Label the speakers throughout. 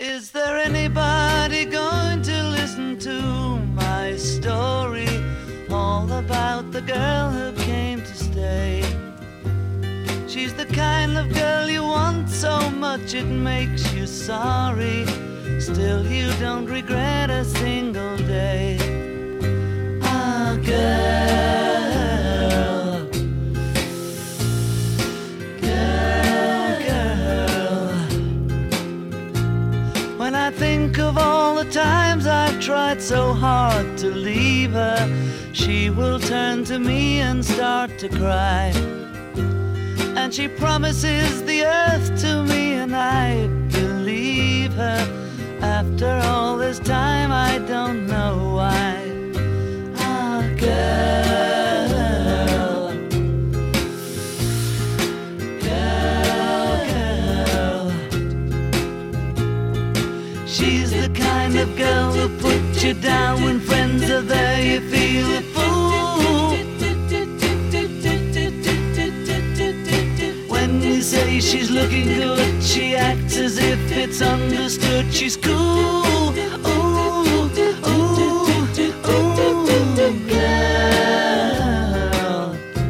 Speaker 1: Is there anybody going to listen to my story? All about the girl who came to stay. She's the kind of girl you want so much it makes you sorry. Still you don't regret a single day. Ah, girl, girl, girl. When I think of all the times I've tried so hard to leave her, she will turn to me and start to cry. And she promises the earth to me, and I believe her. After all this time, I don't know why. Ah, girl, girl, girl. She's the kind of girl who puts you down when friends are there. You feel a fool. You say she's looking good, she acts as if it's understood. She's cool, ooh, ooh, ooh, girl,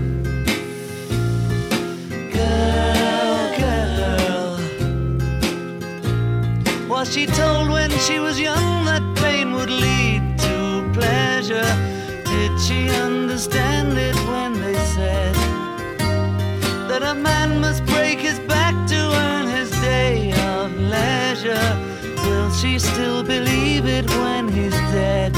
Speaker 1: girl, girl. Was she told when she was young that pain would lead to pleasure? Did she understand it when they said that a man must break his back to earn his day of leisure? Will she still believe it when he's dead?